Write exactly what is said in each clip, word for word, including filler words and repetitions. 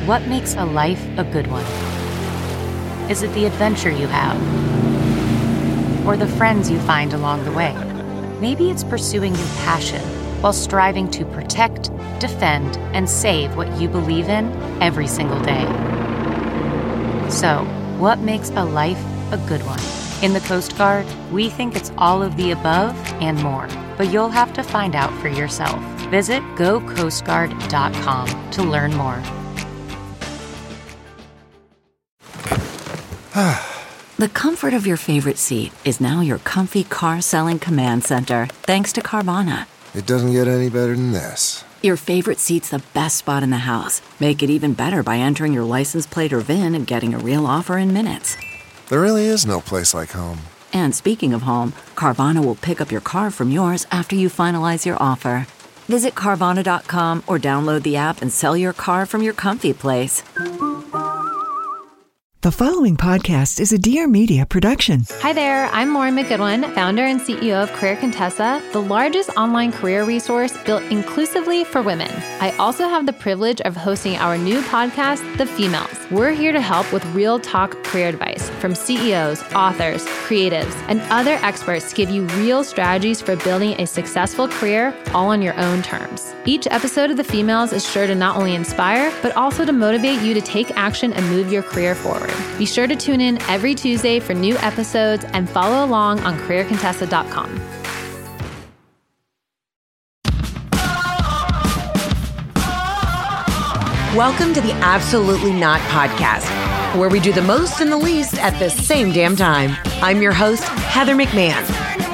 What makes a life a good one? Is it the adventure you have? Or the friends you find along the way? Maybe it's pursuing your passion while striving to protect, defend, and save what you believe in every single day. So, what makes a life a good one? In the Coast Guard, we think it's all of the above and more, but you'll have to find out for yourself. Visit go coast guard dot com to learn more. The comfort of your favorite seat is now your comfy car-selling command center, thanks to Carvana. It doesn't get any better than this. Your favorite seat's the best spot in the house. Make it even better by entering your license plate or V I N and getting a real offer in minutes. There really is no place like home. And speaking of home, Carvana will pick up your car from yours after you finalize your offer. Visit Carvana dot com or download the app and sell your car from your comfy place. The following podcast is a Dear Media production. Hi there, I'm Lauren McGoodwin, founder and C E O of Career Contessa, the largest online career resource built inclusively for women. I also have the privilege of hosting our new podcast, The Females. We're here to help with real talk career advice from C E Os, authors, creatives, and other experts to give you real strategies for building a successful career all on your own terms. Each episode of The Females is sure to not only inspire, but also to motivate you to take action and move your career forward. Be sure to tune in every Tuesday for new episodes and follow along on career contessa dot com. Welcome to the Absolutely Not Podcast, where we do the most and the least at the same damn time. I'm your host, Heather McMahon.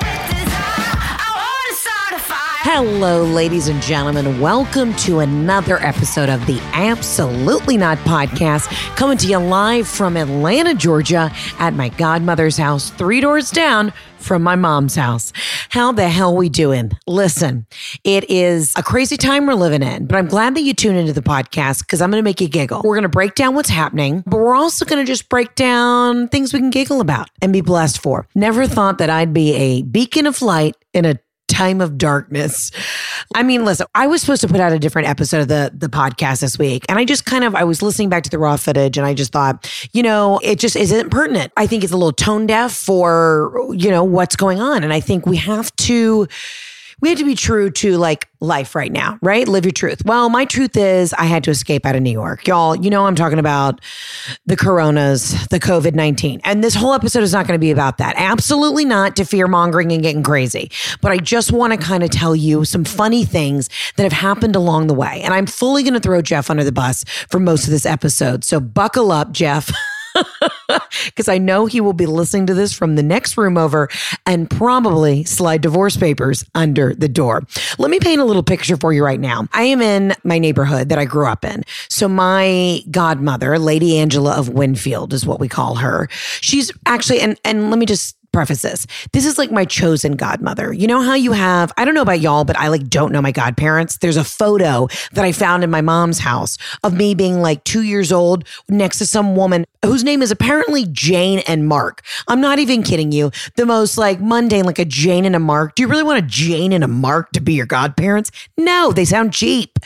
Hello, ladies and gentlemen. Welcome to another episode of the Absolutely Not Podcast, coming to you live from Atlanta, Georgia, at my godmother's house, three doors down from my mom's house. How the hell we doing? Listen, it is a crazy time we're living in, but I'm glad that you tune into the podcast because I'm going to make you giggle. We're going to break down what's happening, but we're also going to just break down things we can giggle about and be blessed for. Never thought that I'd be a beacon of light in a time of darkness. I mean, listen, I was supposed to put out a different episode of the, the podcast this week. And I just kind of, I was listening back to the raw footage and I just thought, you know, it just isn't pertinent. I think it's a little tone deaf for, you know, what's going on. And I think we have to, we have to be true to like life right now, right? Live your truth. Well, my truth is I had to escape out of New York. Y'all, you know, I'm talking about the coronas, the covid nineteen. And this whole episode is not going to be about that. Absolutely not to fear mongering and getting crazy. But I just want to kind of tell you some funny things that have happened along the way. And I'm fully going to throw Jeff under the bus for most of this episode. So buckle up, Jeff. Because I know he will be listening to this from the next room over and probably slide divorce papers under the door. Let me paint a little picture for you right now. I am in my neighborhood that I grew up in. So my godmother, Lady Angela of Winfield is what we call her. She's actually, and, and let me just preface this. This is like my chosen godmother. You know how you have, I don't know about y'all, but I like don't know my godparents. There's a photo that I found in my mom's house of me being like two years old next to some woman whose name is apparently Jane and Mark. I'm not even kidding you. The most like mundane, like a Jane and a Mark. Do you really want a Jane and a Mark to be your godparents? No, they sound cheap.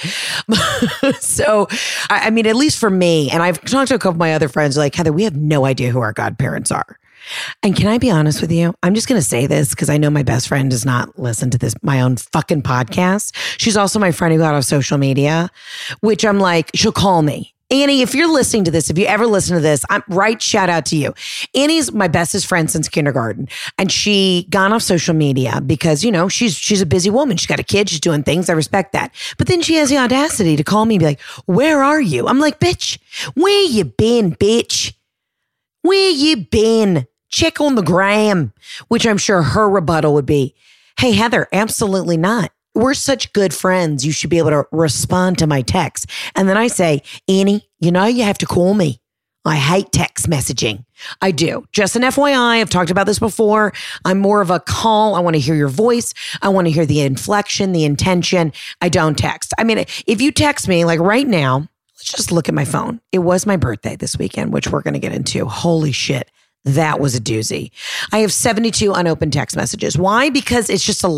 So, I, I mean, at least for me, and I've talked to a couple of my other friends, like, Heather, we have no idea who our godparents are. And can I be honest with you? I'm just going to say this because I know my best friend does not listen to this, my own fucking podcast. She's also my friend who got off social media, which I'm like, she'll call me. Annie, if you're listening to this, if you ever listen to this, I'm right. Shout out to you. Annie's my bestest friend since kindergarten. And she got off social media because, you know, she's, she's a busy woman. She's got a kid. She's doing things. I respect that. But then she has the audacity to call me and be like, where are you? I'm like, bitch, where you been, bitch? Where you been? Check on the gram, which I'm sure her rebuttal would be, hey, Heather, absolutely not. We're such good friends. You should be able to respond to my text. And then I say, Annie, you know, you have to call me. I hate text messaging. I do. Just an F Y I, I've talked about this before. I'm more of a call. I want to hear your voice. I want to hear the inflection, the intention. I don't text. I mean, if you text me like right now, let's just look at my phone. It was my birthday this weekend, which we're going to get into. Holy shit. That was a doozy. I have seventy-two unopened text messages. Why? Because it's just a lot.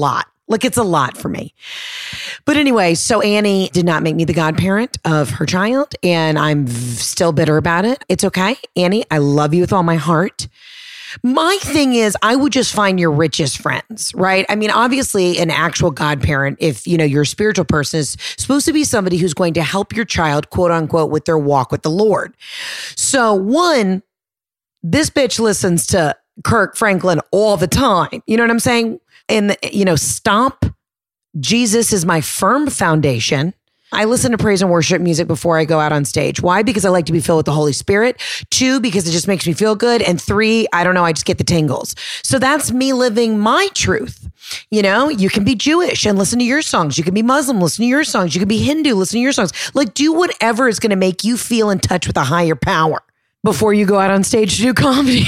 Like it's a lot for me. But anyway, so Annie did not make me the godparent of her child, and I'm v- still bitter about it. It's okay. Annie, I love you with all my heart. My thing is, I would just find your richest friends, right? I mean, obviously an actual godparent, if you know, you're a spiritual person, is supposed to be somebody who's going to help your child, quote unquote, with their walk with the Lord. So one, this bitch listens to Kirk Franklin all the time. You know what I'm saying? And, you know, stomp. Jesus is my firm foundation. I listen to praise and worship music before I go out on stage. Why? Because I like to be filled with the Holy Spirit. Two, because it just makes me feel good. And three, I don't know, I just get the tingles. So that's me living my truth. You know, you can be Jewish and listen to your songs. You can be Muslim, listen to your songs. You can be Hindu, listen to your songs. Like, do whatever is going to make you feel in touch with a higher power before you go out on stage to do comedy.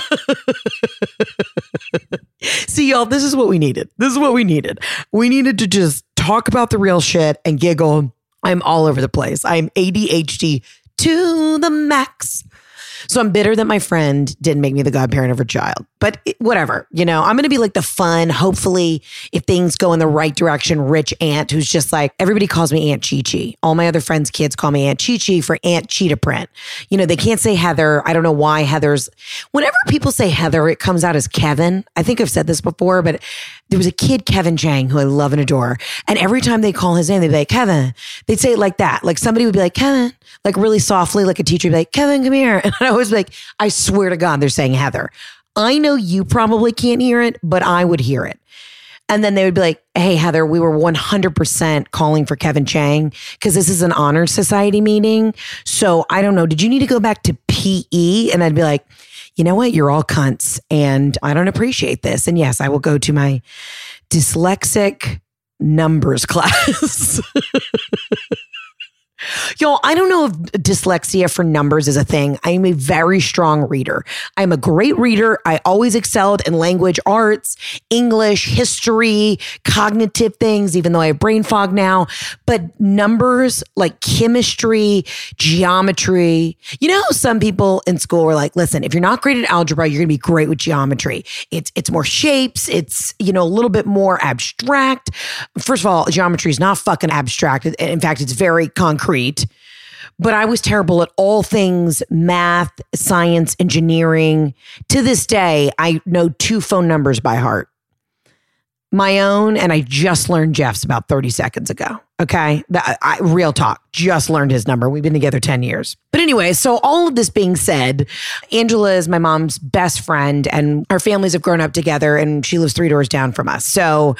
See, y'all, this is what we needed. This is what we needed. We needed to just talk about the real shit and giggle. I'm all over the place. I'm A D H D to the max. So I'm bitter that my friend didn't make me the godparent of her child. But it, whatever, you know, I'm going to be like the fun, hopefully, if things go in the right direction, rich aunt who's just like, everybody calls me Aunt Chi Chi. All my other friends' kids call me Aunt Chi Chi for Aunt Cheetah Print. You know, they can't say Heather. I don't know why Heather's. Whenever people say Heather, it comes out as Kevin. I think I've said this before, but there was a kid, Kevin Chang, who I love and adore. And every time they call his name, they'd be like, Kevin. They'd say it like that. Like somebody would be like, Kevin, like really softly, like a teacher would be like, Kevin, come here. And I was like, I swear to God, they're saying Heather. I know you probably can't hear it, but I would hear it. And then they would be like, hey, Heather, we were one hundred percent calling for Kevin Chang because this is an honor society meeting. So I don't know. Did you need to go back to P E? And I'd be like, you know what? You're all cunts and I don't appreciate this. And yes, I will go to my dyslexic numbers class. Y'all, I don't know if dyslexia for numbers is a thing. I am a very strong reader. I'm a great reader. I always excelled in language arts, English, history, cognitive things, even though I have brain fog now. But numbers like chemistry, geometry, you know how some people in school were like, listen, if you're not great at algebra, you're going to be great with geometry. It's it's more shapes. It's, you know, a little bit more abstract. First of all, geometry is not fucking abstract. In fact, it's very concrete. But I was terrible at all things math, science, engineering. To this day, I know two phone numbers by heart. My own, and I just learned Jeff's about thirty seconds ago. Okay? That, I, real talk. Just learned his number. We've been together ten years. But anyway, so all of this being said, Angela is my mom's best friend, and our families have grown up together, and she lives three doors down from us. So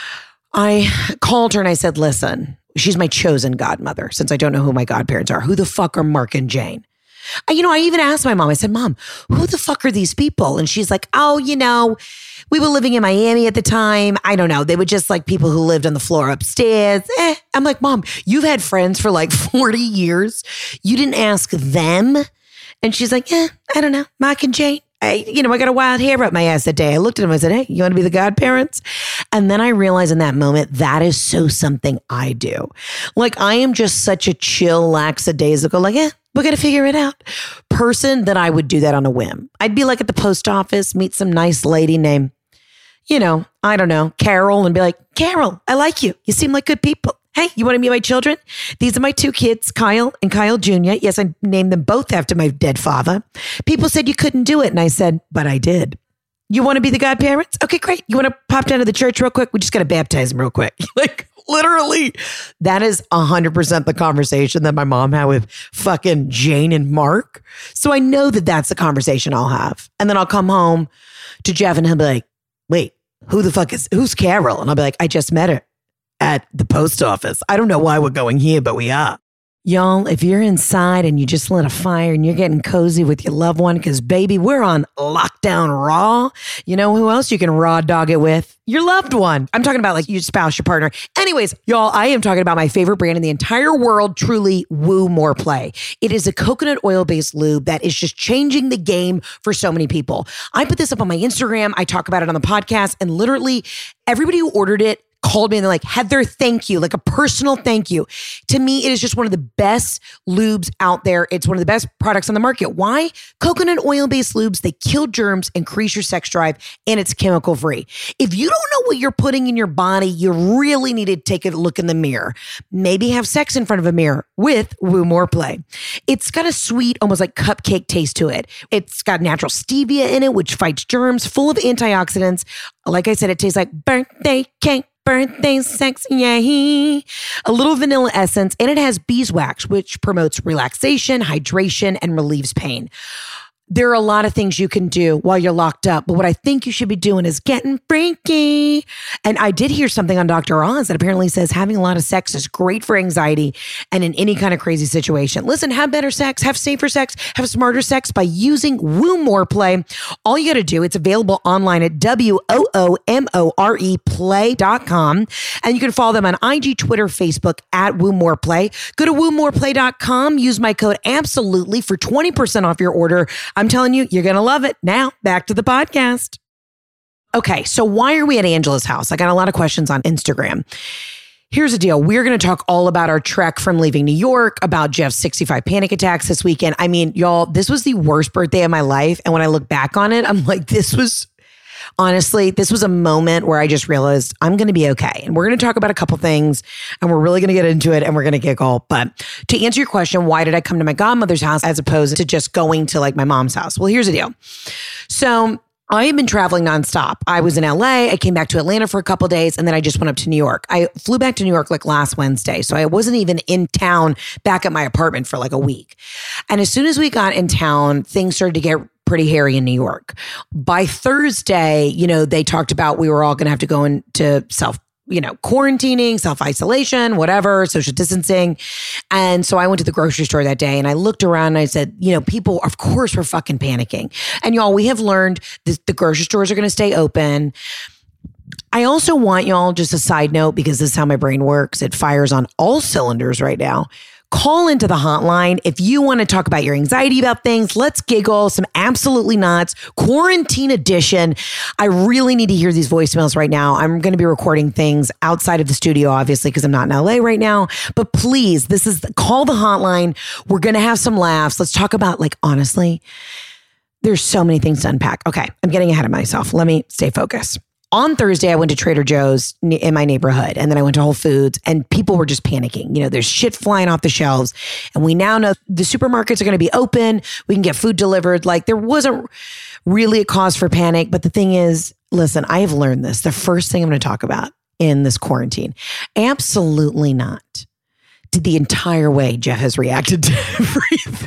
I called her and I said, listen, she's my chosen godmother since I don't know who my godparents are. Who the fuck are Mark and Jane? I, you know, I even asked my mom, I said, Mom, who the fuck are these people? And she's like, oh, you know, we were living in Miami at the time. I don't know. They were just like people who lived on the floor upstairs. Eh. I'm like, Mom, you've had friends for like forty years. You didn't ask them. And she's like, eh, I don't know. Mark and Jane. I, you know, I got a wild hair up my ass that day. I looked at him. I said, hey, you want to be the godparents? And then I realized in that moment, that is so something I do. Like, I am just such a chill, lackadaisical, like, eh, we're going to figure it out person that I would do that on a whim. I'd be like at the post office, meet some nice lady named, you know, I don't know, Carol, and be like, Carol, I like you. You seem like good people. Hey, you want to meet my children? These are my two kids, Kyle and Kyle Junior Yes, I named them both after my dead father. People said you couldn't do it. And I said, but I did. You want to be the godparents? Okay, great. You want to pop down to the church real quick? We just got to baptize them real quick. Like, literally, that is one hundred percent the conversation that my mom had with fucking Jane and Mark. So I know that that's the conversation I'll have. And then I'll come home to Jeff and he'll be like, wait, who the fuck is, who's Carol? And I'll be like, I just met her at the post office. I don't know why we're going here, but we are. Y'all, if you're inside and you just lit a fire and you're getting cozy with your loved one, because baby, we're on lockdown raw. You know who else you can raw dog it with? Your loved one. I'm talking about like your spouse, your partner. Anyways, y'all, I am talking about my favorite brand in the entire world, truly, Woo More Play. It is a coconut oil-based lube that is just changing the game for so many people. I put this up on my Instagram. I talk about it on the podcast, and literally everybody who ordered it called me and they're like, Heather, thank you. Like a personal thank you. To me, it is just one of the best lubes out there. It's one of the best products on the market. Why? Coconut oil-based lubes, they kill germs, increase your sex drive, and it's chemical free. If you don't know what you're putting in your body, you really need to take a look in the mirror. Maybe have sex in front of a mirror with Woo More Play. It's got a sweet, almost like cupcake taste to it. It's got natural stevia in it, which fights germs, full of antioxidants. Like I said, it tastes like birthday cake. Birthday sex, yay. A little vanilla essence, and it has beeswax, which promotes relaxation, hydration, and relieves pain. There are a lot of things you can do while you're locked up, but what I think you should be doing is getting freaky. And I did hear something on Doctor Oz that apparently says having a lot of sex is great for anxiety and in any kind of crazy situation. Listen, have better sex, have safer sex, have smarter sex by using Woo More Play. All you got to do, it's available online at W O O M O R E play dot com. And you can follow them on I G, Twitter, Facebook at Woo More Play. Go to woo more play dot com. Use my code absolutely for twenty percent off your order. I'm telling you, you're going to love it. Now, back to the podcast. Okay, so why are we at Angela's house? I got a lot of questions on Instagram. Here's the deal. We're going to talk all about our trek from leaving New York, about Jeff's sixty-five panic attacks this weekend. I mean, y'all, this was the worst birthday of my life. And when I look back on it, I'm like, this was... Honestly, this was a moment where I just realized I'm going to be okay. And we're going to talk about a couple things and we're really going to get into it and we're going to giggle. But to answer your question, why did I come to my godmother's house as opposed to just going to like my mom's house? Well, here's the deal. So I have been traveling nonstop. I was in L A. I came back to Atlanta for a couple of days and then I just went up to New York. I flew back to New York like last Wednesday. So I wasn't even in town back at my apartment for like a week. And as soon as we got in town, things started to get pretty hairy in New York. By Thursday, you know, they talked about we were all going to have to go into self, you know, quarantining, self-isolation, whatever, social distancing. And so I went to the grocery store that day and I looked around and I said, you know, people, of course, were fucking panicking. And y'all, we have learned that the grocery stores are going to stay open. I also want y'all, just a side note, because this is how my brain works. It fires on all cylinders right now. Call into the hotline if you want to talk about your anxiety about things. Let's giggle, some absolutely nuts, quarantine edition. I really need to hear these voicemails right now. I'm going to be recording things outside of the studio, obviously, because I'm not in L A right now. But please, this is the, call the hotline. We're going to have some laughs. Let's talk about, like, honestly, there's so many things to unpack. Okay, I'm getting ahead of myself. Let me stay focused. On Thursday, I went to Trader Joe's in my neighborhood, and then I went to Whole Foods, and people were just panicking. You know, there's shit flying off the shelves, and we now know the supermarkets are going to be open. We can get food delivered. Like, there wasn't really a cause for panic. But the thing is, listen, I have learned this. The first thing I'm going to talk about in this quarantine, absolutely not to the entire way Jeff has reacted to everything.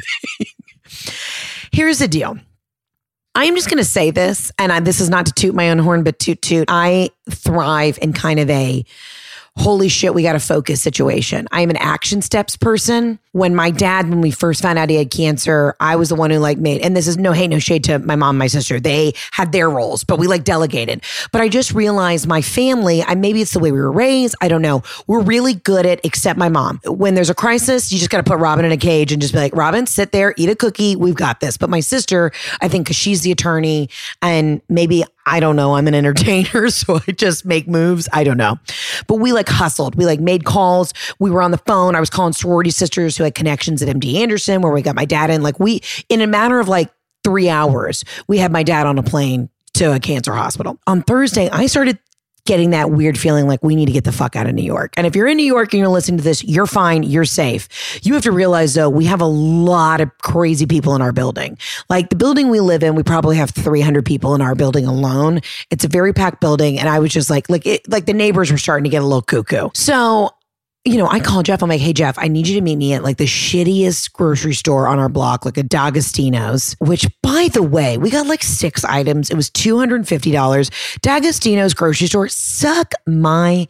Here's the deal. I am just going to say this, and I, this is not to toot my own horn, but toot toot. I thrive in kind of a holy shit, we got to focus situation. I am an action steps person. When my dad, when we first found out he had cancer, I was the one who like made, and this is no hate, no shade to my mom and my sister. They had their roles, but we like delegated. But I just realized my family, I maybe it's the way we were raised. I don't know. We're really good at, except my mom. When there's a crisis, you just got to put Robin in a cage and just be like, Robin, sit there, eat a cookie. We've got this. But my sister, I think because she's the attorney and maybe I don't know. I'm an entertainer, so I just make moves. I don't know. But we like hustled. We like made calls. We were on the phone. I was calling sorority sisters who had connections at M D Anderson where we got my dad in. Like we, in a matter of like three hours, we had my dad on a plane to a cancer hospital. On Thursday, I started getting that weird feeling like we need to get the fuck out of New York. And if you're in New York and you're listening to this, you're fine. You're safe. You have to realize though, we have a lot of crazy people in our building. Like the building we live in, we probably have three hundred people in our building alone. It's a very packed building. And I was just like, like, it, like the neighbors were starting to get a little cuckoo. So, you know, I called Jeff. I'm like, hey, Jeff, I need you to meet me at like the shittiest grocery store on our block, like a D'Agostino's, which by the way, we got like six items. It was two hundred fifty dollars. D'Agostino's grocery store, suck my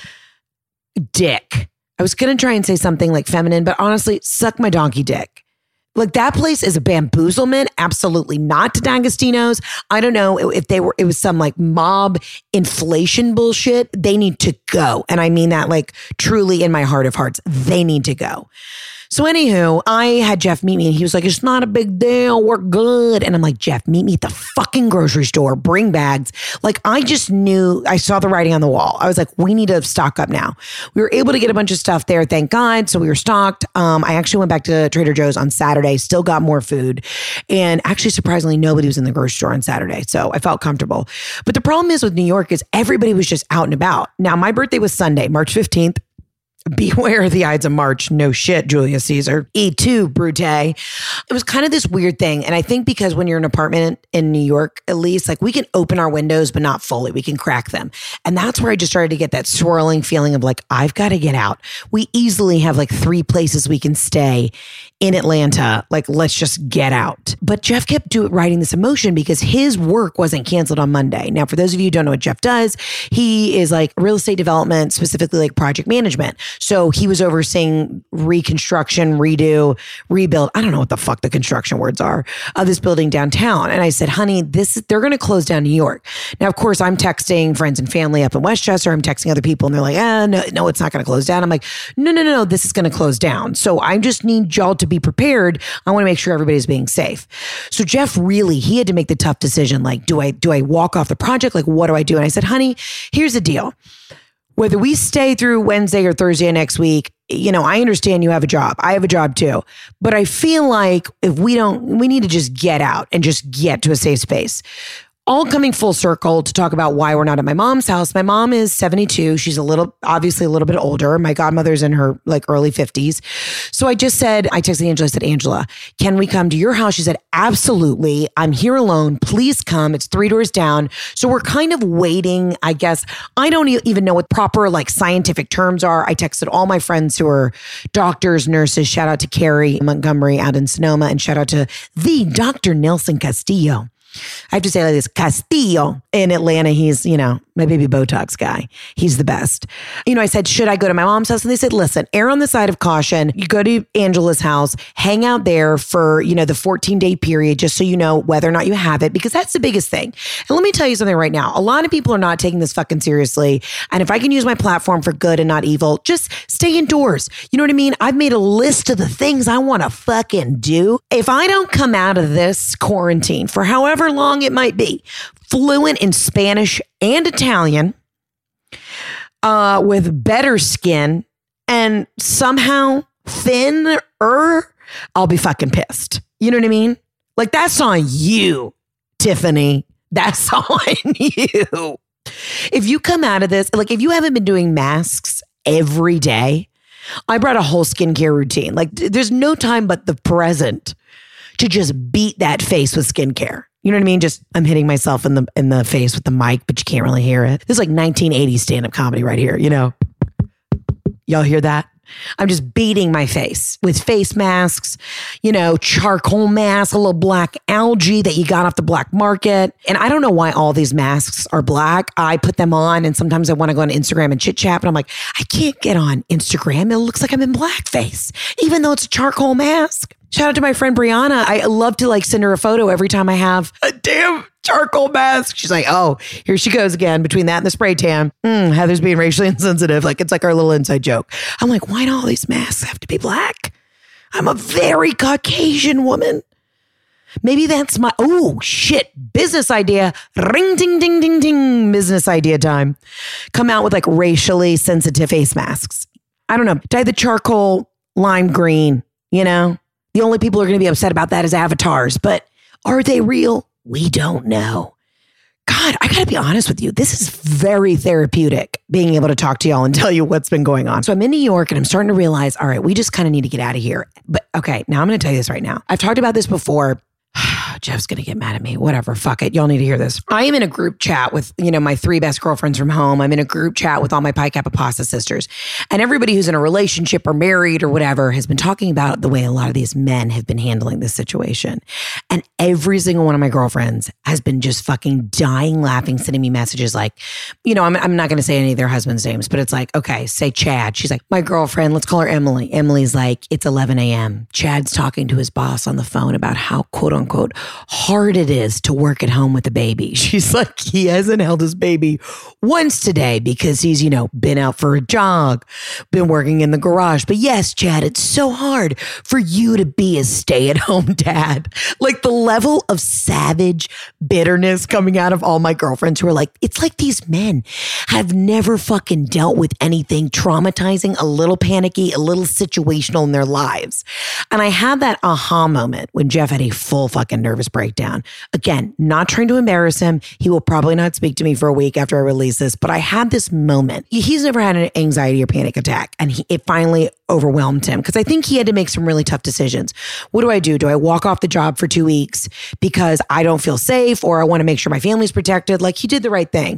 dick. I was going to try and say something like feminine, but honestly, suck my donkey dick. Like that place is a bamboozlement. Absolutely not to D'Agostino's. I don't know if they were, it was some like mob inflation bullshit. They need to go. And I mean that like truly in my heart of hearts, they need to go. So anywho, I had Jeff meet me and he was like, it's not a big deal. We're good. And I'm like, Jeff, meet me at the fucking grocery store. Bring bags. Like I just knew, I saw the writing on the wall. I was like, we need to stock up now. We were able to get a bunch of stuff there, thank God. So we were stocked. Um, I actually went back to Trader Joe's on Saturday, still got more food. And actually, surprisingly, nobody was in the grocery store on Saturday. So I felt comfortable. But the problem is with New York is everybody was just out and about. Now, my birthday was Sunday, March fifteenth. Beware of the Ides of March. No shit, Julius Caesar. E two, Brute. It was kind of this weird thing. And I think because when you're in an apartment in New York, at least, like we can open our windows, but not fully. We can crack them. And that's where I just started to get that swirling feeling of like, I've got to get out. We easily have like three places we can stay in Atlanta. Like, let's just get out. But Jeff kept do, writing this emotion because his work wasn't canceled on Monday. Now, for those of you who don't know what Jeff does, he is like real estate development, specifically like project management. So he was overseeing reconstruction, redo, rebuild. I don't know what the fuck the construction words are of this building downtown. And I said, honey, this they're going to close down New York. Now, of course, I'm texting friends and family up in Westchester. I'm texting other people and they're like, ah, no, no, it's not going to close down. I'm like, no, no, no, no, this is going to close down. So I just need y'all to be prepared. I want to make sure everybody's being safe. So Jeff really, he had to make the tough decision. Like, do I, do I walk off the project? Like, what do I do? And I said, honey, here's the deal. Whether we stay through Wednesday or Thursday next week, you know, I understand you have a job. I have a job too. But I feel like if we don't, we need to just get out and just get to a safe space. All coming full circle to talk about why we're not at my mom's house. My mom is seventy-two. She's a little, obviously a little bit older. My godmother's in her like early fifties. So I just said, I texted Angela, I said, Angela, can we come to your house? She said, absolutely. I'm here alone. Please come. It's three doors down. So we're kind of waiting, I guess. I don't even know what proper like scientific terms are. I texted all my friends who are doctors, nurses. Shout out to Carrie Montgomery out in Sonoma and shout out to the Doctor Nelson Castillo. I have to say like this, Castillo in Atlanta. He's, you know, my baby Botox guy. He's the best. You know, I said, should I go to my mom's house? And they said, listen, err on the side of caution. You go to Angela's house, hang out there for, you know, the fourteen day period, just so you know whether or not you have it, because that's the biggest thing. And let me tell you something right now. A lot of people are not taking this fucking seriously. And if I can use my platform for good and not evil, just stay indoors. You know what I mean? I've made a list of the things I want to fucking do. If I don't come out of this quarantine for however long it might be, fluent in Spanish and Italian, uh, with better skin and somehow thinner, I'll be fucking pissed. You know what I mean? Like that's on you, Tiffany. That's on you. If you come out of this, like if you haven't been doing masks every day, I brought a whole skincare routine. Like there's no time but the present to just beat that face with skincare. You know what I mean? Just I'm hitting myself in the in the face with the mic, but you can't really hear it. This is like nineteen eighties stand-up comedy right here, you know? Y'all hear that? I'm just beating my face with face masks, you know, charcoal mask, a little black algae that you got off the black market. And I don't know why all these masks are black. I put them on and sometimes I want to go on Instagram and chit chat, but I'm like, I can't get on Instagram. It looks like I'm in blackface, even though it's a charcoal mask. Shout out to my friend Brianna. I love to like send her a photo every time I have a damn charcoal mask. She's like, oh, here she goes again between that and the spray tan. Mm, Heather's being racially insensitive. Like it's like our little inside joke. I'm like, why do all these masks have to be black? I'm a very Caucasian woman. Maybe that's my, oh shit, business idea. Ring, ding, ding, ding, ding. Business idea time. Come out with like racially sensitive face masks. I don't know. Dye the charcoal lime green, you know? The only people who are going to be upset about that is avatars, but are they real? We don't know. God, I got to be honest with you. This is very therapeutic, being able to talk to y'all and tell you what's been going on. So I'm in New York and I'm starting to realize, all right, we just kind of need to get out of here. But okay, now I'm going to tell you this right now. I've talked about this before. Jeff's going to get mad at me. Whatever. Fuck it. Y'all need to hear this. I am in a group chat with, you know, my three best girlfriends from home. I'm in a group chat with all my Pi Kappa Pasta sisters. And everybody who's in a relationship or married or whatever has been talking about the way a lot of these men have been handling this situation. And every single one of my girlfriends has been just fucking dying laughing, sending me messages like, you know, I'm, I'm not going to say any of their husbands' names, but it's like, okay, say Chad. She's like, my girlfriend, let's call her Emily. Emily's like, it's eleven a.m. Chad's talking to his boss on the phone about how, quote unquote, hard it is to work at home with a baby. She's like, he hasn't held his baby once today because he's, you know, been out for a jog, been working in the garage. But yes, Chad, it's so hard for you to be a stay-at-home dad. Like the level of savage bitterness coming out of all my girlfriends who are like, it's like these men have never fucking dealt with anything traumatizing, a little panicky, a little situational in their lives. And I had that aha moment when Jeff had a full fucking nervous breakdown. Again, not trying to embarrass him. He will probably not speak to me for a week after I release this, but I had this moment. He's never had an anxiety or panic attack, and he, it finally overwhelmed him because I think he had to make some really tough decisions. What do I do? Do I walk off the job for two weeks because I don't feel safe or I want to make sure my family's protected? Like he did the right thing.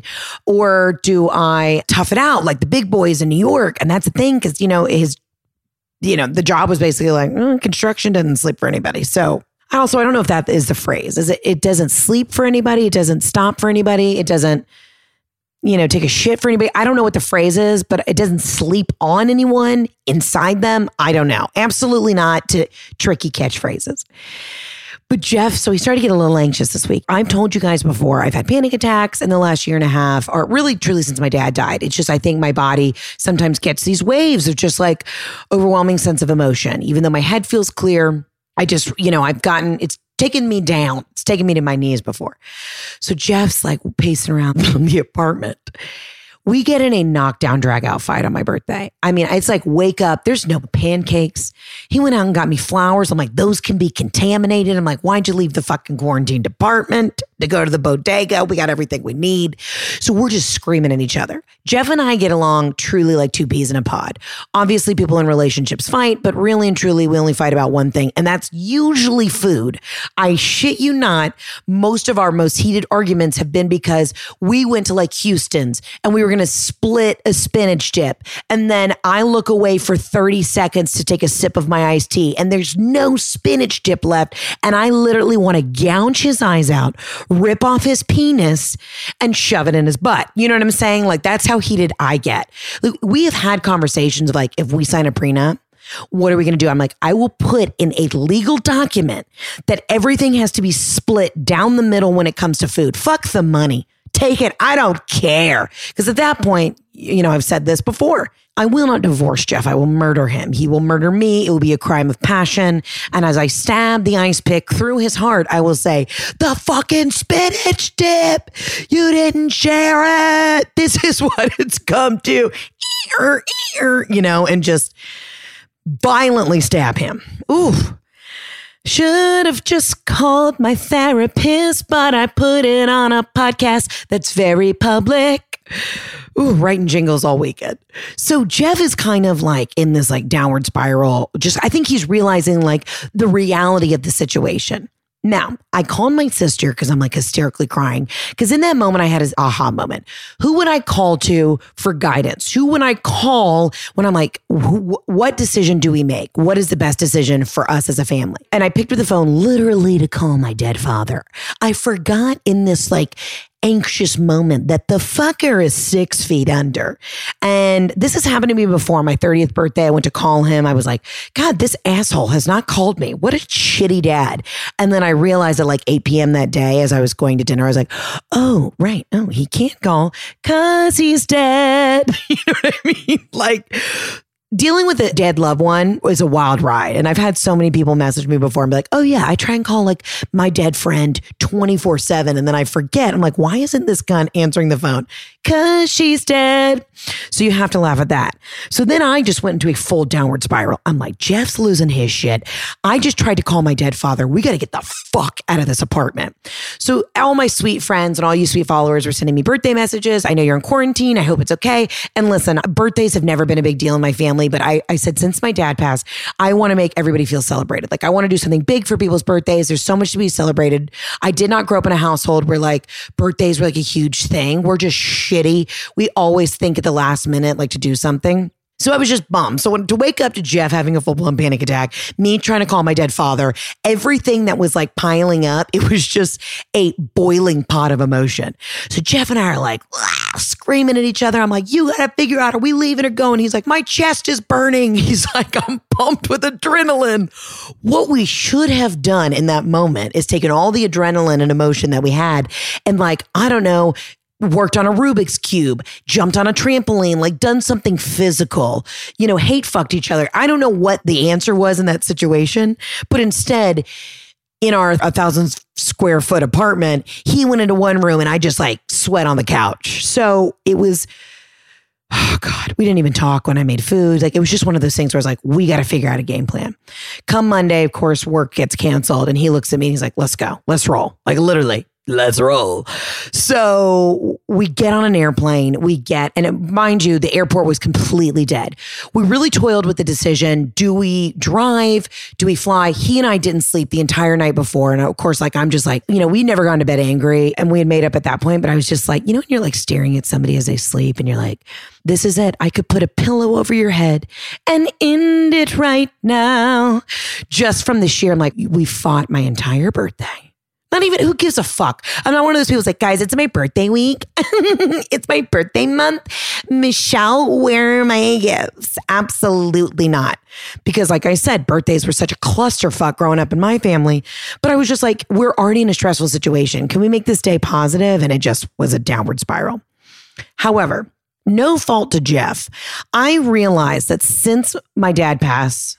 Or do I tough it out like the big boys in New York? And that's the thing because, you know, his, you know, the job was basically like, mm, construction doesn't sleep for anybody. So also, I don't know if that is the phrase. Is it, it doesn't sleep for anybody. It doesn't stop for anybody. It doesn't, you know, take a shit for anybody. I don't know what the phrase is, but it doesn't sleep on anyone, inside them. I don't know. Absolutely not to tricky catchphrases. But Jeff, so he started to get a little anxious this week. I've told you guys before, I've had panic attacks in the last year and a half, or really truly since my dad died. It's just, I think my body sometimes gets these waves of just like overwhelming sense of emotion. Even though my head feels clear, I just, you know, I've gotten, it's taken me down. It's taken me to my knees before. So Jeff's like pacing around the apartment. We get in a knockdown, drag out fight on my birthday. I mean, it's like, wake up. There's no pancakes. He went out and got me flowers. I'm like, those can be contaminated. I'm like, why'd you leave the fucking quarantine department to go to the bodega? We got everything we need. So we're just screaming at each other. Jeff and I get along truly like two peas in a pod. Obviously, people in relationships fight, but really and truly, we only fight about one thing, and that's usually food. I shit you not. Most of our most heated arguments have been because we went to like Houston's and we were going to split a spinach dip. And then I look away for thirty seconds to take a sip of my iced tea and there's no spinach dip left. And I literally want to gouge his eyes out, rip off his penis and shove it in his butt. You know what I'm saying? Like that's how heated I get. Like, we have had conversations of like, if we sign a prenup, what are we going to do? I'm like, I will put in a legal document that everything has to be split down the middle when it comes to food. Fuck the money. Take it. I don't care. Because at that point, you know, I've said this before. I will not divorce Jeff. I will murder him. He will murder me. It will be a crime of passion. And as I stab the ice pick through his heart, I will say, the fucking spinach dip. You didn't share it. This is what it's come to. Ear, ear, you know, and just violently stab him. Ooh. Should have just called my therapist, but I put it on a podcast that's very public. Ooh, writing jingles all weekend. So Jeff is kind of like in this like downward spiral. Just, I think he's realizing like the reality of the situation. Now, I called my sister because I'm like hysterically crying. Because in that moment, I had his aha moment. Who would I call to for guidance? Who would I call when I'm like, wh- what decision do we make? What is the best decision for us as a family? And I picked up the phone literally to call my dead father. I forgot in this like anxious moment that the fucker is six feet under. And this has happened to me before. My thirtieth birthday, I went to call him. I was like, God, this asshole has not called me. What a shitty dad. And then I realized at like eight p.m. that day as I was going to dinner, I was like, oh, right. Oh, he can't call because he's dead. You know what I mean? Like, dealing with a dead loved one was a wild ride. And I've had so many people message me before and be like, oh yeah, I try and call like my dead friend twenty-four seven. And then I forget. I'm like, why isn't this gun answering the phone? Cause she's dead. So you have to laugh at that. So then I just went into a full downward spiral. I'm like, Jeff's losing his shit. I just tried to call my dead father. We got to get the fuck out of this apartment. So all my sweet friends and all you sweet followers were sending me birthday messages. I know you're in quarantine. I hope it's okay. And listen, birthdays have never been a big deal in my family, but I, I said, since my dad passed, I want to make everybody feel celebrated. Like I want to do something big for people's birthdays. There's so much to be celebrated. I did not grow up in a household where like birthdays were like a huge thing. We're just shitty. We always think at the last minute, like to do something. So I was just bummed. So when, to wake up to Jeff having a full-blown panic attack, me trying to call my dead father, everything that was like piling up, it was just a boiling pot of emotion. So Jeff and I are like ah, screaming at each other. I'm like, you got to figure out, are we leaving or going? He's like, my chest is burning. He's like, I'm pumped with adrenaline. What we should have done in that moment is taken all the adrenaline and emotion that we had and like, I don't know, worked on a Rubik's Cube, jumped on a trampoline, like done something physical, you know, hate fucked each other. I don't know what the answer was in that situation, but instead in our a thousand square foot apartment, he went into one room and I just like sweat on the couch. So it was, oh God, we didn't even talk when I made food. Like it was just one of those things where I was like, we got to figure out a game plan. Come Monday, of course, work gets canceled and he looks at me and he's like, let's go, let's roll. Like literally. Let's roll. So we get on an airplane, we get, and it, mind you, the airport was completely dead. We really toiled with the decision. Do we drive? Do we fly? He and I didn't sleep the entire night before. And of course, like, I'm just like, you know, we'd never gone to bed angry and we had made up at that point, but I was just like, you know, when you're like staring at somebody as they sleep and you're like, this is it. I could put a pillow over your head and end it right now. Just from the sheer, I'm like, we fought my entire birthday. Not even, who gives a fuck? I'm not one of those people who's like, guys, it's my birthday week. It's my birthday month. Michelle, where are my gifts? Absolutely not. Because like I said, birthdays were such a clusterfuck growing up in my family. But I was just like, we're already in a stressful situation. Can we make this day positive? And it just was a downward spiral. However, no fault to Jeff. I realized that since my dad passed,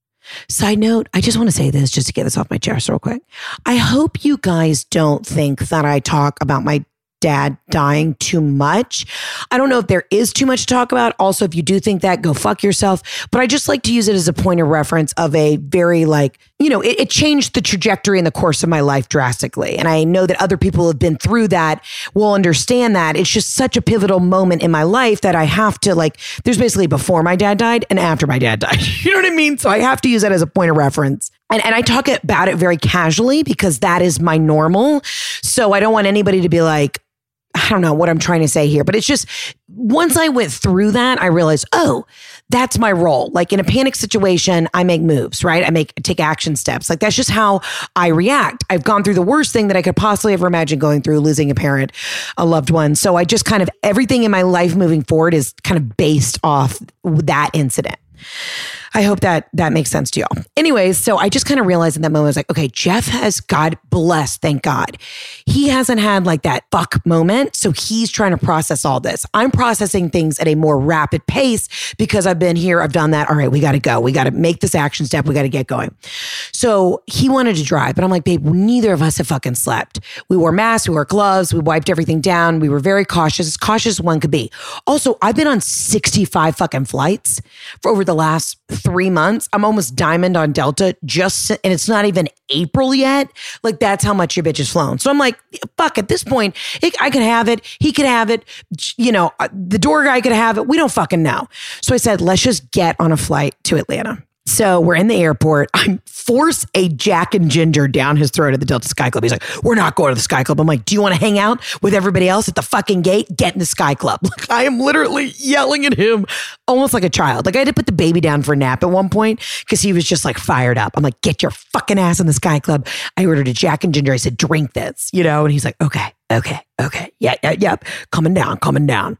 side note, I just want to say this just to get this off my chest real quick. I hope you guys don't think that I talk about my dad dying too much. I don't know if there is too much to talk about. Also, if you do think that, go fuck yourself. But I just like to use it as a point of reference of a very like, you know, it, it changed the trajectory in the course of my life drastically. And I know that other people who have been through that will understand that. It's just such a pivotal moment in my life that I have to like, there's basically before my dad died and after my dad died. You know what I mean? So I have to use that as a point of reference. And, and I talk about it very casually because that is my normal. So I don't want anybody to be like, I don't know what I'm trying to say here, but it's just once I went through that, I realized, oh, that's my role. Like in a panic situation, I make moves, right? I make take action steps. Like that's just how I react. I've gone through the worst thing that I could possibly ever imagine going through, losing a parent, a loved one. So I just kind of, everything in my life moving forward is kind of based off that incident. I hope that that makes sense to y'all. Anyways, so I just kind of realized in that moment, I was like, okay, Jeff has, God bless, thank God. He hasn't had like that fuck moment. So he's trying to process all this. I'm processing things at a more rapid pace because I've been here, I've done that. All right, we got to go. We got to make this action step. We got to get going. So he wanted to drive, but I'm like, babe, neither of us have fucking slept. We wore masks, we wore gloves, we wiped everything down. We were very cautious, as cautious as one could be. Also, I've been on sixty-five fucking flights for over the last three months. I'm almost diamond on Delta just, and it's not even April yet. Like that's how much your bitch has flown. So I'm like, fuck, at this point, it, I could have it. He could have it. You know, the door guy could have it. We don't fucking know. So I said, let's just get on a flight to Atlanta. So we're in the airport. I force a Jack and Ginger down his throat at the Delta Sky Club. He's like, we're not going to the Sky Club. I'm like, do you want to hang out with everybody else at the fucking gate? Get in the Sky Club. Like I am literally yelling at him almost like a child. Like I had to put the baby down for a nap at one point because he was just like fired up. I'm like, get your fucking ass in the Sky Club. I ordered a Jack and Ginger. I said, drink this, you know? And he's like, okay, okay, okay. Yeah, yeah, yeah. Coming down, coming down.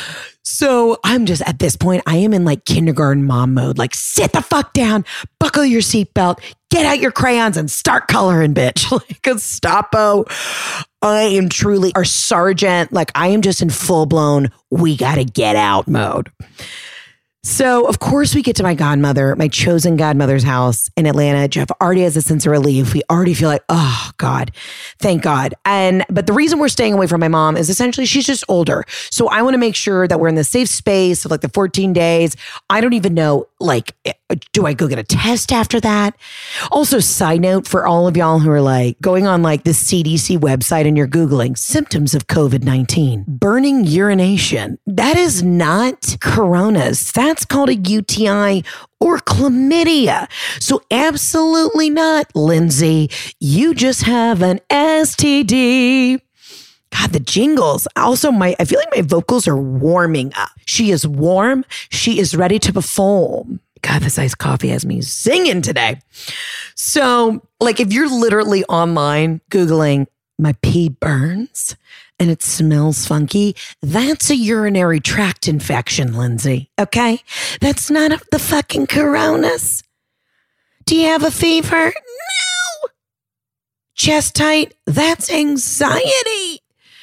So I'm just at this point, I am in like kindergarten mom mode. Like sit the fuck down, buckle your seatbelt, get out your crayons and start coloring, bitch. Like Gestapo. I am truly our sergeant. Like I am just in full blown, we got to get out mode. So, of course, we get to my godmother, my chosen godmother's house in Atlanta. Jeff already has a sense of relief. We already feel like, oh, God, thank God. And but the reason we're staying away from my mom is essentially she's just older. So I want to make sure that we're in the safe space of like the fourteen days. I don't even know, like, do I go get a test after that? Also, side note for all of y'all who are like going on like the C D C website and you're Googling symptoms of COVID nineteen, burning urination. That is not coronas. That's called a U T I or chlamydia. So absolutely not, Lindsay. You just have an S T D. God, the jingles. Also, my I feel like my vocals are warming up. She is warm. She is ready to perform. God, this iced coffee has me singing today. So, like, if you're literally online Googling, my pee burns and it smells funky, that's a urinary tract infection, Lindsay. Okay? That's not a, the fucking coronas. Do you have a fever? No. Chest tight? That's anxiety.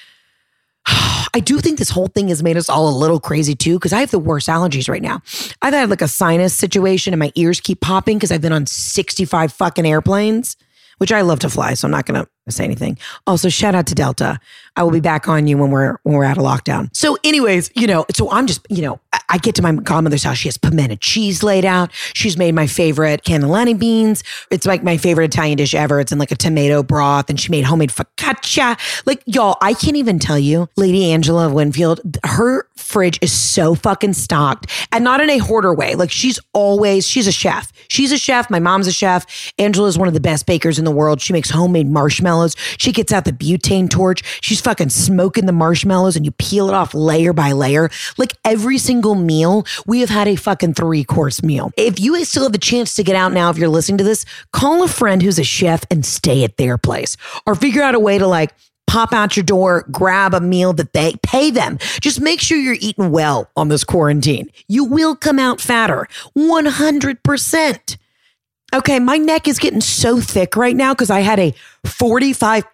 I do think this whole thing has made us all a little crazy too, because I have the worst allergies right now. I've had like a sinus situation and my ears keep popping because I've been on sixty-five fucking airplanes, which I love to fly, so I'm not going to say anything. Also, shout out to Delta. I will be back on you when we're when we're out of lockdown. So anyways, you know, so I'm just, you know, I get to my godmother's house. She has pimento cheese laid out. She's made my favorite cannellini beans. It's like my favorite Italian dish ever. It's in like a tomato broth, and she made homemade focaccia. Like, y'all, I can't even tell you, Lady Angela of Winfield, her fridge is so fucking stocked, and not in a hoarder way. Like, she's always, she's a chef. She's a chef. My mom's a chef. Angela is one of the best bakers in the world. She makes homemade marshmallows. She gets out the butane torch. She's fucking smoking the marshmallows, and you peel it off layer by layer. Like, every single meal, we have had a fucking three course meal. If you still have the chance to get out now, if you're listening to this, call a friend who's a chef and stay at their place, or figure out a way to like pop out your door, grab a meal that they pay them. Just make sure you're eating well on this quarantine. You will come out fatter, one hundred percent. Okay, my neck is getting so thick right now because I had a forty-five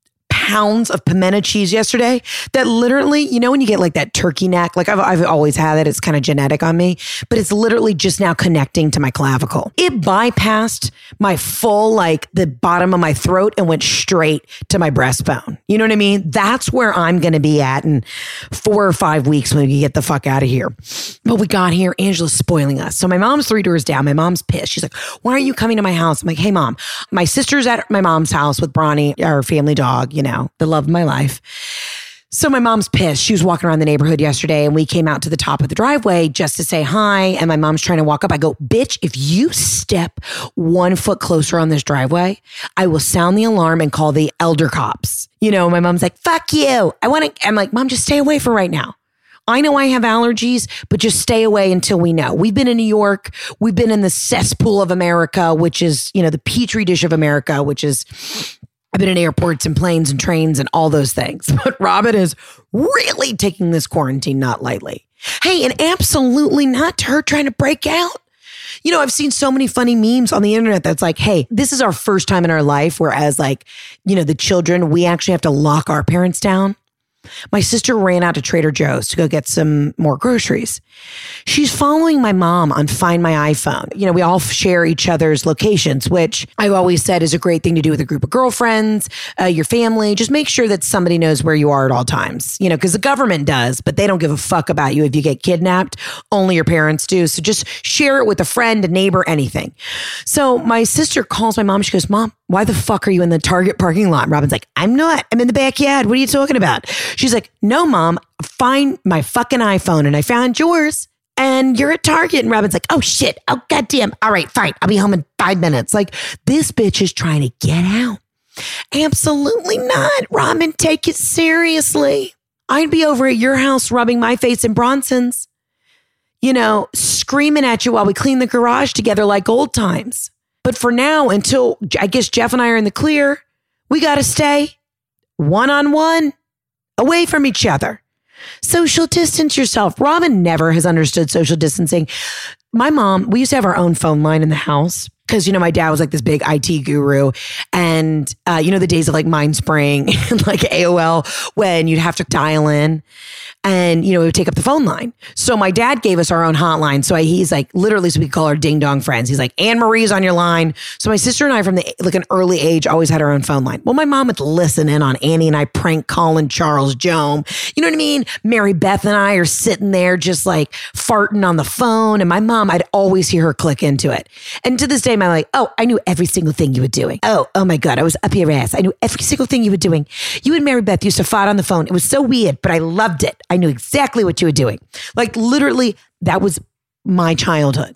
pounds of pimento cheese yesterday that literally, you know, when you get like that turkey neck, like I've, I've always had it, it's kind of genetic on me, but it's literally just now connecting to my clavicle. It bypassed my full, like the bottom of my throat and went straight to my breastbone. You know what I mean? That's where I'm going to be at in four or five weeks when we get the fuck out of here. But we got here, Angela's spoiling us. So my mom's three doors down. My mom's pissed. She's like, why aren't you coming to my house? I'm like, hey mom, my sister's at my mom's house with Bronny, our family dog, you know, the love of my life. So my mom's pissed. She was walking around the neighborhood yesterday and we came out to the top of the driveway just to say hi. And my mom's trying to walk up. I go, bitch, if you step one foot closer on this driveway, I will sound the alarm and call the elder cops. You know, my mom's like, fuck you. I want to, I'm like, mom, just stay away for right now. I know I have allergies, but just stay away until we know. We've been in New York. We've been in the cesspool of America, which is, you know, the petri dish of America, which is, I've been in airports and planes and trains and all those things. But Robin is really taking this quarantine not lightly. Hey, and absolutely not to her trying to break out. You know, I've seen so many funny memes on the internet that's like, hey, this is our first time in our life where as like, you know, the children, we actually have to lock our parents down. My sister ran out to Trader Joe's to go get some more groceries. She's following my mom on Find My iPhone. You know, we all share each other's locations, which I've always said is a great thing to do with a group of girlfriends, uh, your family. Just make sure that somebody knows where you are at all times, you know, because the government does, but they don't give a fuck about you if you get kidnapped. Only your parents do. So just share it with a friend, a neighbor, anything. So my sister calls my mom. She goes, Mom, why the fuck are you in the Target parking lot? And Robin's like, I'm not. I'm in the backyard. What are you talking about? She's like, no, Mom, find my fucking iPhone. And I found yours. And you're at Target. And Robin's like, oh, shit. Oh, goddamn. All right, fine. I'll be home in five minutes. Like, this bitch is trying to get out. Absolutely not. Robin, take it seriously. I'd be over at your house rubbing my face in Bronson's, you know, screaming at you while we clean the garage together like old times. But for now, until I guess Jeff and I are in the clear, we got to stay one-on-one, away from each other. Social distance yourself. Robin never has understood social distancing. My mom, we used to have our own phone line in the house because, you know, my dad was like this big I T guru. And, uh, you know, the days of like MindSpring and like A O L when you'd have to dial in. And, you know, we would take up the phone line. So my dad gave us our own hotline. So I, he's like, literally, so we could call our ding dong friends. He's like, Anne Marie's on your line. So my sister and I from the like an early age always had our own phone line. Well, my mom would listen in on Annie and I prank calling Charles Joan. You know what I mean? Mary Beth and I are sitting there just like farting on the phone. And my mom, I'd always hear her click into it. And to this day, I'm like, oh, I knew every single thing you were doing. Oh, oh my God, I was up your ass. I knew every single thing you were doing. You and Mary Beth used to fight on the phone. It was so weird, but I loved it. I knew exactly what you were doing. Like literally, that was my childhood.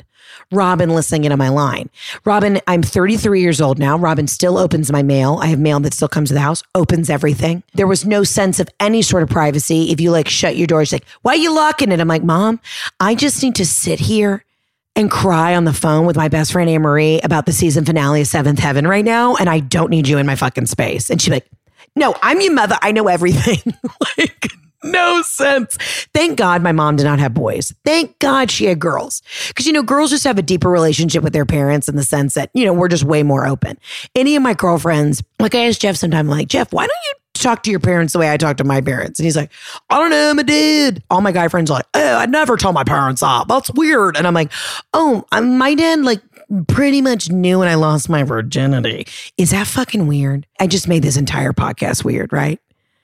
Robin listening into my line. Robin, I'm thirty-three years old now. Robin still opens my mail. I have mail that still comes to the house, opens everything. There was no sense of any sort of privacy. If you like shut your door, she's like, why are you locking it? I'm like, Mom, I just need to sit here and cry on the phone with my best friend Anne Marie about the season finale of Seventh Heaven right now. And I don't need you in my fucking space. And she's like, no, I'm your mother. I know everything. Like, no sense. Thank God my mom did not have boys. Thank God she had girls. Because, you know, girls just have a deeper relationship with their parents in the sense that, you know, we're just way more open. Any of my girlfriends, like I asked Jeff sometime, like, Jeff, why don't you talk to your parents the way I talk to my parents? And he's like, I don't know, I did. All my guy friends are like, oh, I never tell my parents off. That's weird. And I'm like, oh, my dad like pretty much knew when I lost my virginity. Is that fucking weird? I just made this entire podcast weird, right?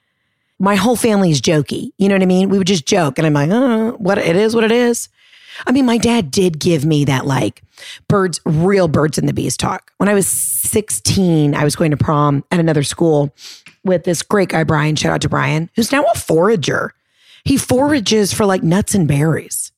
My whole family is jokey. You know what I mean? We would just joke. And I'm like, oh, what it is, what it is. I mean, my dad did give me that like birds, real birds and the bees talk. When I was sixteen, I was going to prom at another school with this great guy, Brian, shout out to Brian, who's now a forager. He forages for like nuts and berries.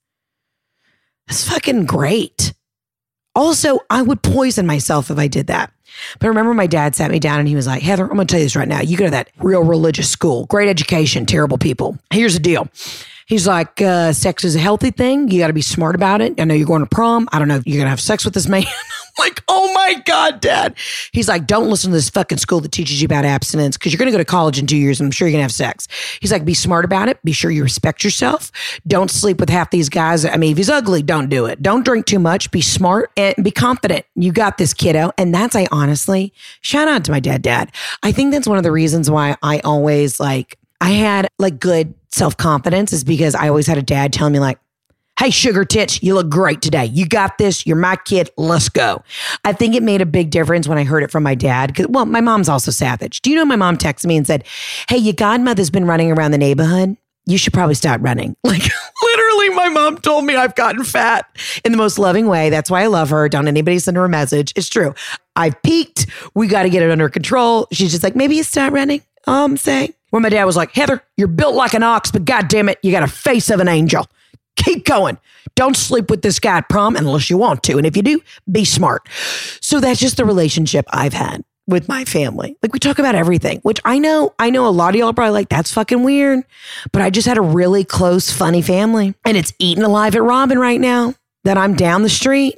That's fucking great. Also, I would poison myself if I did that. But I remember my dad sat me down and he was like, Heather, I'm going to tell you this right now. You go to that real religious school, great education, terrible people. Here's the deal. He's like, uh, sex is a healthy thing. You got to be smart about it. I know you're going to prom. I don't know if you're going to have sex with this man. I'm like, oh my God, Dad. He's like, don't listen to this fucking school that teaches you about abstinence because you're going to go to college in two years and I'm sure you're going to have sex. He's like, be smart about it. Be sure you respect yourself. Don't sleep with half these guys. I mean, if he's ugly, don't do it. Don't drink too much. Be smart and be confident. You got this, kiddo. And that's, I honestly, shout out to my dad, Dad. I think that's one of the reasons why I always like, I had like good self-confidence is because I always had a dad telling me like, hey, sugar tits, you look great today. You got this. You're my kid. Let's go. I think it made a big difference when I heard it from my dad. Cause, well, my mom's also savage. Do you know my mom texted me and said, hey, your godmother's been running around the neighborhood. You should probably start running. Like literally my mom told me I've gotten fat in the most loving way. That's why I love her. Don't anybody send her a message. It's true. I've peaked. We got to get it under control. She's just like, maybe you start running. All I'm saying. When my dad was like, Heather, you're built like an ox, but God damn it, you got a face of an angel. Keep going. Don't sleep with this guy at prom unless you want to. And if you do, be smart. So that's just the relationship I've had with my family. Like we talk about everything, which I know, I know a lot of y'all are probably like, that's fucking weird. But I just had a really close, funny family. And it's eaten alive at Robin right now that I'm down the street.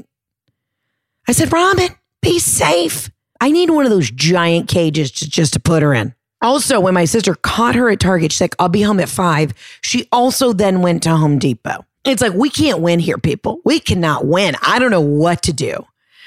I said, Robin, be safe. I need one of those giant cages to, just to put her in. Also, when my sister caught her at Target, she's like, I'll be home at five. She also then went to Home Depot. It's like, we can't win here, people. We cannot win. I don't know what to do.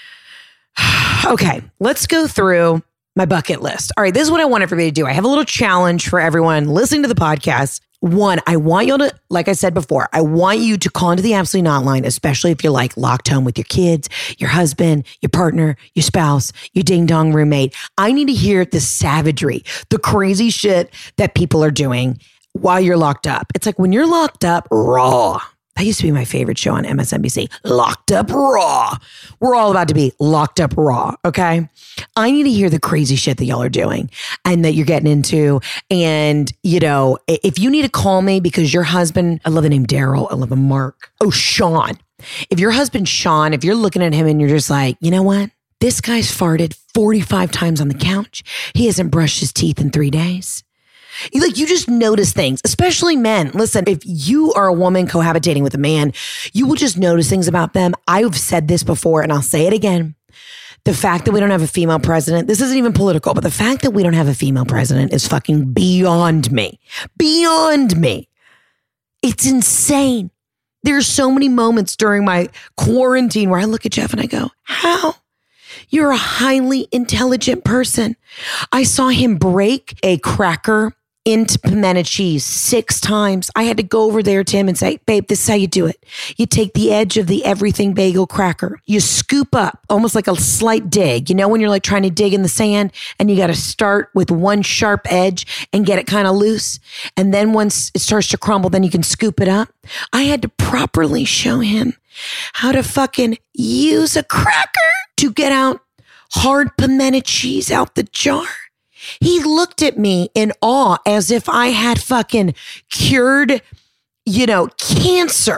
Okay, let's go through my bucket list. All right, this is what I want everybody to do. I have a little challenge for everyone listening to the podcast. One, I want you to, like I said before, I want you to call into the Absolutely Not line, especially if you're like locked home with your kids, your husband, your partner, your spouse, your ding dong roommate. I need to hear the savagery, the crazy shit that people are doing while you're locked up. It's like when you're locked up, raw. That used to be my favorite show on M S N B C, Locked Up Raw. We're all about to be locked up raw, okay? I need to hear the crazy shit that y'all are doing and that you're getting into. And, you know, if you need to call me because your husband, I love the name Daryl, I love the Mark. Oh, Sean. If your husband, Sean, if you're looking at him and you're just like, you know what? This guy's farted forty-five times on the couch. He hasn't brushed his teeth in three days. Like you just notice things, especially men. Listen, if you are a woman cohabitating with a man, you will just notice things about them. I've said this before and I'll say it again. The fact that we don't have a female president, this isn't even political, but the fact that we don't have a female president is fucking beyond me. Beyond me. It's insane. There's so many moments during my quarantine where I look at Jeff and I go, how? You're a highly intelligent person. I saw him break a cracker into pimento cheese six times. I had to go over there to him and say, babe, this is how you do it. You take the edge of the everything bagel cracker. You scoop up almost like a slight dig. You know, when you're like trying to dig in the sand and you got to start with one sharp edge and get it kind of loose. And then once it starts to crumble, then you can scoop it up. I had to properly show him how to fucking use a cracker to get out hard pimento cheese out the jar. He looked at me in awe as if I had fucking cured, you know, cancer.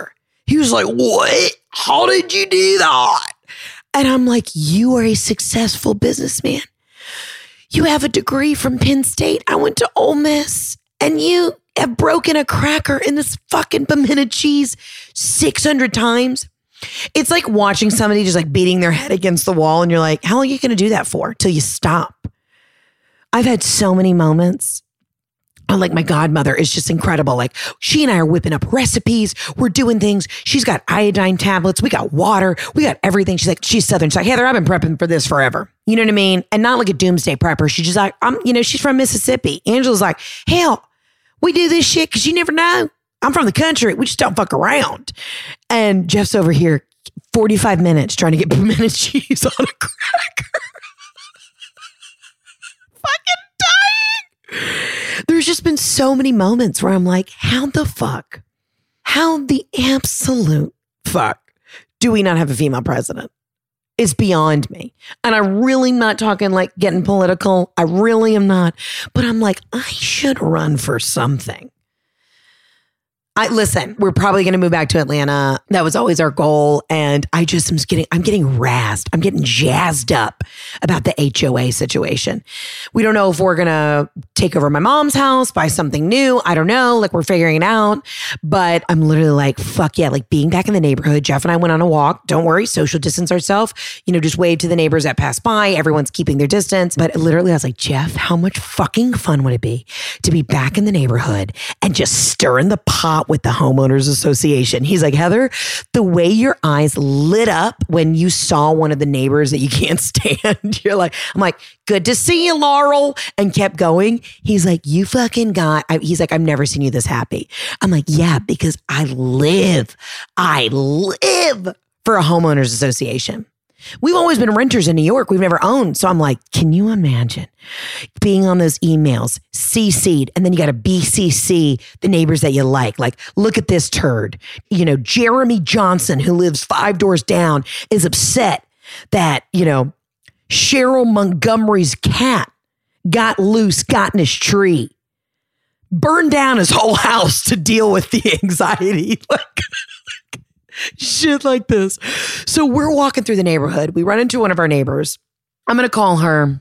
He was like, what? How did you do that? And I'm like, you are a successful businessman. You have a degree from Penn State. I went to Ole Miss. And you have broken a cracker in this fucking pimento cheese six hundred times. It's like watching somebody just like beating their head against the wall. And you're like, how long are you going to do that for? Till you stop. I've had so many moments. Oh, like my godmother is just incredible. Like she and I are whipping up recipes. We're doing things. She's got iodine tablets. We got water. We got everything. She's like, she's Southern. She's like, Heather, I've been prepping for this forever. You know what I mean? And not like a doomsday prepper. She's just like, I'm, you know, she's from Mississippi. Angela's like, hell, we do this shit because you never know. I'm from the country. We just don't fuck around. And Jeff's over here forty-five minutes trying to get pimento cheese on a cracker. Fucking dying. There's just been so many moments where I'm like, how the fuck, how the absolute fuck do we not have a female president? It's beyond me. And I'm really not talking like getting political. I really am not. But I'm like, I should run for something. I listen, we're probably going to move back to Atlanta. That was always our goal. And I just am getting, I'm getting razzed. I'm getting jazzed up about the H O A situation. We don't know if we're going to take over my mom's house, buy something new. I don't know. Like we're figuring it out. But I'm literally like, fuck yeah. Like being back in the neighborhood. Jeff and I went on a walk. Don't worry. Social distance ourselves. You know, just wave to the neighbors that pass by. Everyone's keeping their distance. But literally I was like, Jeff, how much fucking fun would it be to be back in the neighborhood and just stirring the pot with the homeowners association? He's like, Heather, the way your eyes lit up when you saw one of the neighbors that you can't stand, you're like, I'm like, good to see you, Laurel, and kept going. He's like, you fucking got, I, he's like, I've never seen you this happy. I'm like, yeah, because I live, I live for a homeowners association. We've always been renters in New York. We've never owned. So I'm like, can you imagine being on those emails, C C'd, and then you got to B C C the neighbors that you like. Like, look at this turd. You know, Jeremy Johnson, who lives five doors down, is upset that, you know, Cheryl Montgomery's cat got loose, got in his tree, burned down his whole house to deal with the anxiety. Like, shit like this. So we're walking through the neighborhood. We run into one of our neighbors. I'm going to call her,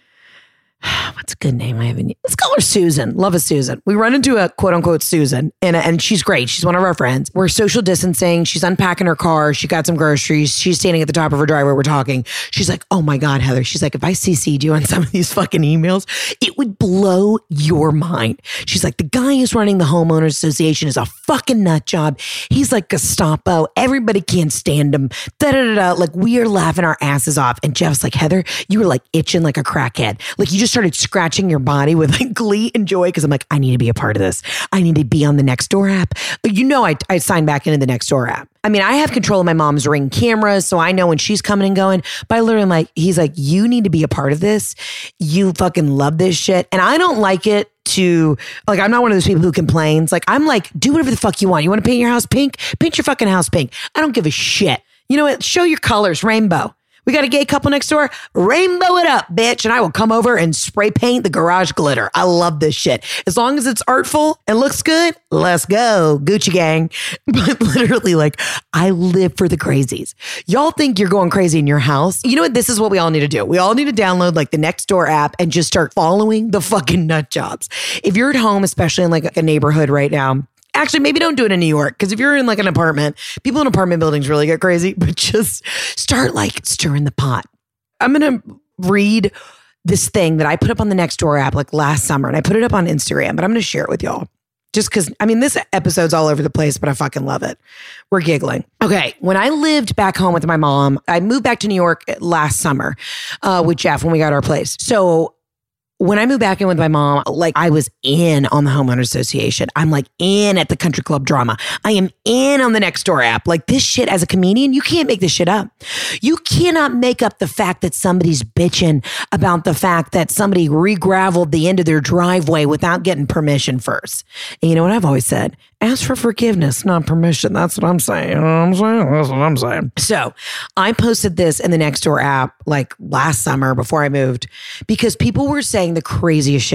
what's a good name? I haven't, let's call her Susan. Love a Susan. We run into a quote unquote Susan and, and she's great. She's one of our friends. We're social distancing. She's unpacking her car. She got some groceries. She's standing at the top of her driveway. We're talking. She's like, oh my God, Heather. She's like, if I C C'd you on some of these fucking emails, it would blow your mind. She's like, the guy who's running the homeowners association is a fucking nut job. He's like Gestapo. Everybody can't stand him. Da da da da. Like we are laughing our asses off. And Jeff's like, Heather, you were like itching like a crackhead. Like you just started scratching your body with like glee and joy because I'm like, I need to be a part of this. I need to be on the Nextdoor app. But you know, I, I signed back into the Nextdoor app. I mean, I have control of my mom's Ring cameras, so I know when she's coming and going. But I literally am like, he's like, you need to be a part of this. You fucking love this shit. And I don't like it to, like, I'm not one of those people who complains. Like, I'm like, do whatever the fuck you want. You want to paint your house pink? Paint your fucking house pink. I don't give a shit. You know what? Show your colors, rainbow. We got a gay couple next door. Rainbow it up, bitch. And I will come over and spray paint the garage glitter. I love this shit. As long as it's artful and looks good, let's go. Gucci gang. But literally, like, I live for the crazies. Y'all think you're going crazy in your house. You know what? This is what we all need to do. We all need to download like the Nextdoor app and just start following the fucking nut jobs. If you're at home, especially in like a neighborhood right now, actually, maybe don't do it in New York, because if you're in like an apartment, people in apartment buildings really get crazy, but just start like stirring the pot. I'm going to read this thing that I put up on the Nextdoor app like last summer, and I put it up on Instagram, but I'm going to share it with y'all. Just because, I mean, this episode's all over the place, but I fucking love it. We're giggling. Okay, when I lived back home with my mom, I moved back to New York last summer uh, with Jeff when we got our place. So when I moved back in with my mom, like I was in on the homeowner association. I'm like in at the country club drama. I am in on the Nextdoor app. Like this shit as a comedian, you can't make this shit up. You cannot make up the fact that somebody's bitching about the fact that somebody re-graveled the end of their driveway without getting permission first. And you know what I've always said? Ask for forgiveness, not permission. That's what I'm saying. You know what I'm saying? That's what I'm saying. So I posted this in the Nextdoor app like last summer before I moved because people were saying the craziest shit.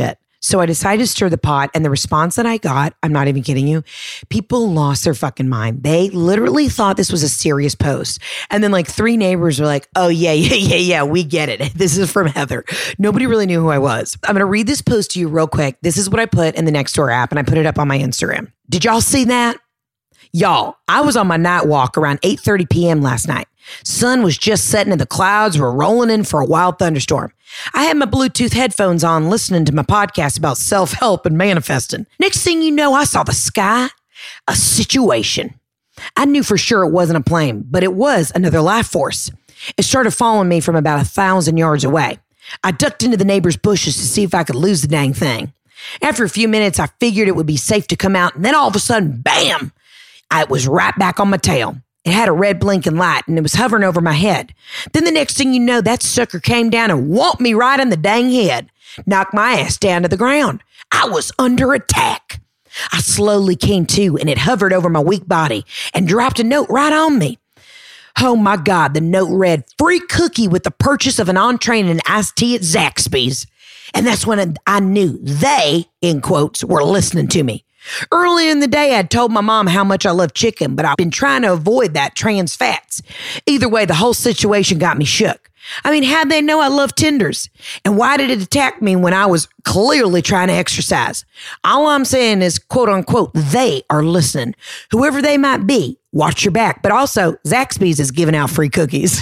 So I decided to stir the pot, and the response that I got, I'm not even kidding you, people lost their fucking mind. They literally thought this was a serious post. And then like three neighbors were like, oh yeah, yeah, yeah, yeah, we get it. This is from Heather. Nobody really knew who I was. I'm going to read this post to you real quick. This is what I put in the Nextdoor app, and I put it up on my Instagram. Did y'all see that? Y'all, I was on my night walk around eight thirty p.m. last night. Sun was just setting and the clouds were rolling in for a wild thunderstorm. I had my Bluetooth headphones on listening to my podcast about self-help and manifesting. Next thing you know, I saw the sky, a situation. I knew for sure it wasn't a plane, but it was another life force. It started following me from about a thousand yards away. I ducked into the neighbor's bushes to see if I could lose the dang thing. After a few minutes, I figured it would be safe to come out, and then all of a sudden, bam! I was right back on my tail. It had a red blinking light, and it was hovering over my head. Then the next thing you know, that sucker came down and whomped me right in the dang head. Knocked my ass down to the ground. I was under attack. I slowly came to, and it hovered over my weak body and dropped a note right on me. Oh my God, the note read, free cookie with the purchase of an entree and an iced tea at Zaxby's. And that's when I knew they, in quotes, were listening to me. Earlier in the day, I'd told my mom how much I love chicken, but I've been trying to avoid that trans fats. Either way, the whole situation got me shook. I mean, how'd they know I love tenders? And why did it attack me when I was clearly trying to exercise? All I'm saying is, quote unquote, they are listening. Whoever they might be, watch your back. But also, Zaxby's is giving out free cookies.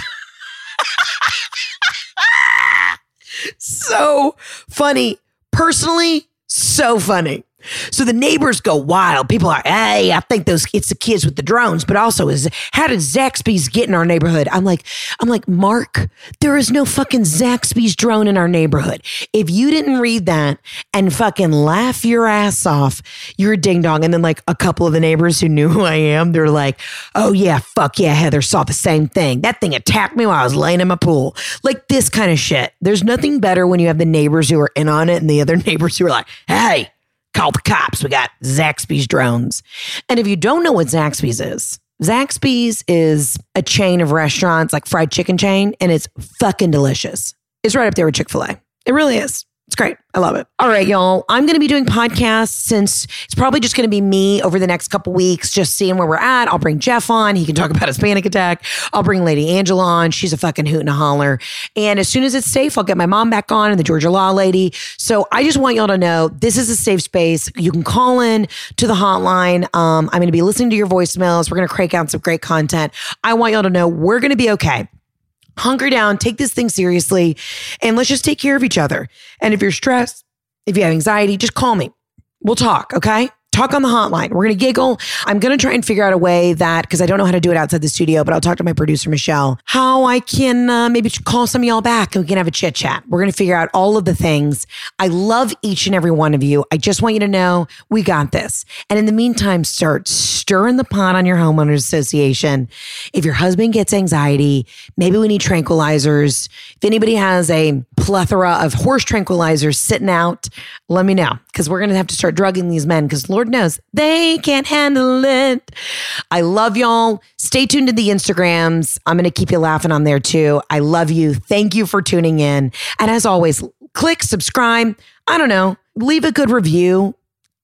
So funny. Personally, so funny. So the neighbors go wild. People are, hey, I think those it's the kids with the drones, but also is how did Zaxby's get in our neighborhood? I'm like, I'm like, Mark, there is no fucking Zaxby's drone in our neighborhood. If you didn't read that and fucking laugh your ass off, you're a ding dong. And then like a couple of the neighbors who knew who I am, they're like, oh yeah, fuck yeah, Heather saw the same thing. That thing attacked me while I was laying in my pool. Like this kind of shit. There's nothing better when you have the neighbors who are in on it and the other neighbors who are like, hey, call the cops. We got Zaxby's drones. And if you don't know what Zaxby's is, Zaxby's is a chain of restaurants, like fried chicken chain, and it's fucking delicious. It's right up there with Chick-fil-A. It really is. It's great. I love it. All right, y'all. I'm going to be doing podcasts since it's probably just going to be me over the next couple weeks, just seeing where we're at. I'll bring Jeff on. He can talk about his panic attack. I'll bring Lady Angela on. She's a fucking hoot and a holler. And as soon as it's safe, I'll get my mom back on and the Georgia Law lady. So I just want y'all to know this is a safe space. You can call in to the hotline. Um, I'm going to be listening to your voicemails. We're going to crank out some great content. I want y'all to know we're going to be okay. Hunker down, take this thing seriously, and let's just take care of each other. And if you're stressed, if you have anxiety, just call me. We'll talk, okay? Talk on the hotline. We're going to giggle. I'm going to try and figure out a way that, because I don't know how to do it outside the studio, but I'll talk to my producer, Michelle, how I can uh, maybe call some of y'all back and we can have a chit chat. We're going to figure out all of the things. I love each and every one of you. I just want you to know we got this. And in the meantime, start stirring the pot on your homeowners association. If your husband gets anxiety, maybe we need tranquilizers. If anybody has a plethora of horse tranquilizers sitting out, let me know, because we're going to have to start drugging these men because Lord knows they can't handle it. I love y'all. Stay tuned to the Instagrams. I'm going to keep you laughing on there too. I love you. Thank you for tuning in. And as always, click subscribe. I don't know, leave a good review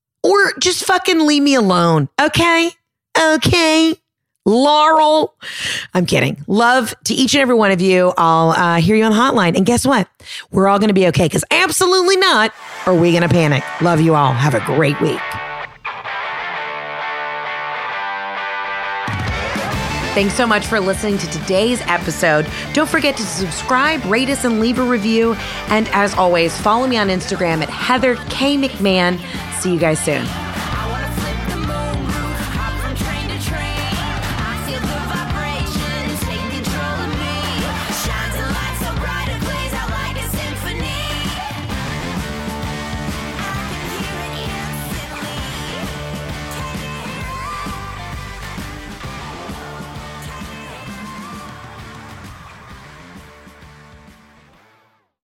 or just fucking leave me alone. Okay? Okay. Laurel. I'm kidding. Love to each and every one of you. I'll uh, hear you on the hotline. And guess what? We're all going to be okay, because absolutely not are we going to panic. Love you all. Have a great week. Thanks so much for listening to today's episode. Don't forget to subscribe, rate us, and leave a review. And as always, follow me on Instagram at Heather K. McMahon. See you guys soon.